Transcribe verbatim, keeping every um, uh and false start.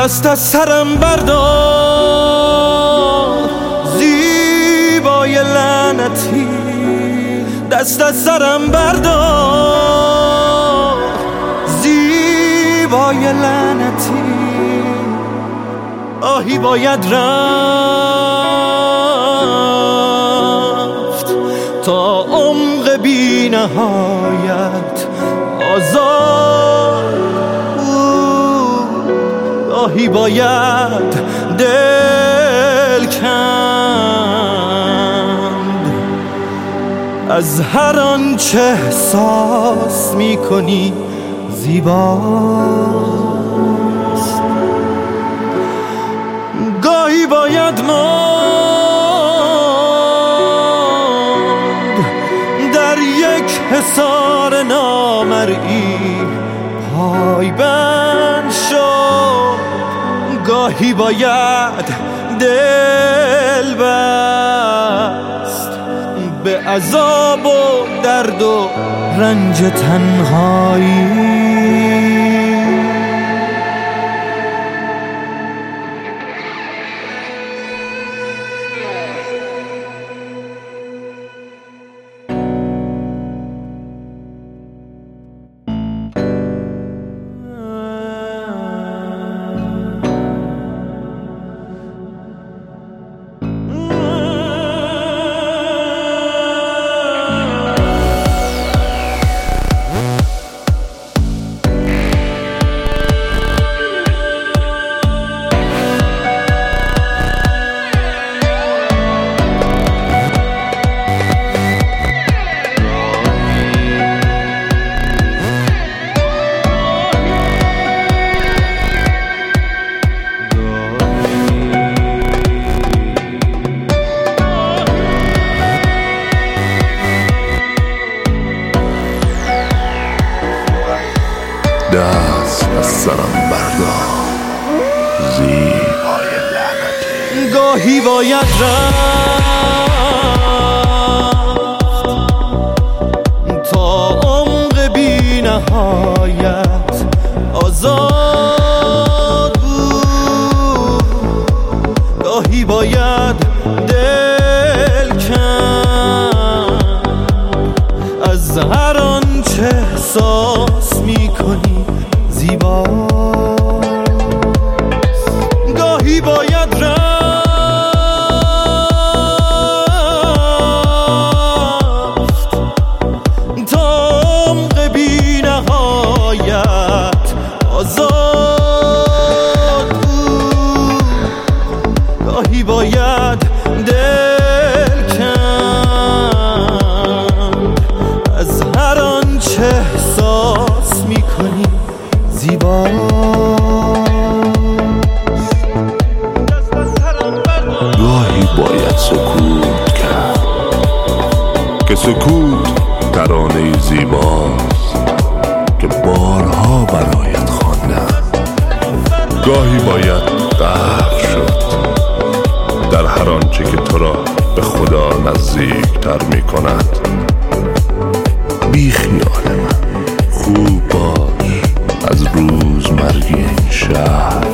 دست از سرم بردار زیبای لعنتی، دست از سرم بردار زیبای لعنتی. آهی باید رفت تا عمق بی نهایت آزاد. آهی باید دل کند از هر آنچه احساس می کنی زیباست. گاهی باید ماند در یک حصار نامرئی، پایبند شد. گاهی باید دل بست به عذاب و درد و رنج تنهایی. دست از سرم بردار زیبای لعنتی. گاهی باید رفت تا عمق بی نهایت آزاد بود. گاهی باید دل کند از هر آنچه احساس می کنی زیباست. گاهی باید رفت تا عمق بی نهایت آزاد بود. گاهی باید دل کند از هر آنچه احساس می کنی زیباست. گاهی باید سکوت کرد که سکوت ترانه زیباست که بارها برایت خواندم. گاهی باید غرق شد در هر آنچه که تو را به خدا نزدیک تر می کند. بی خیال من خوب باش از روزمرگی این شهر.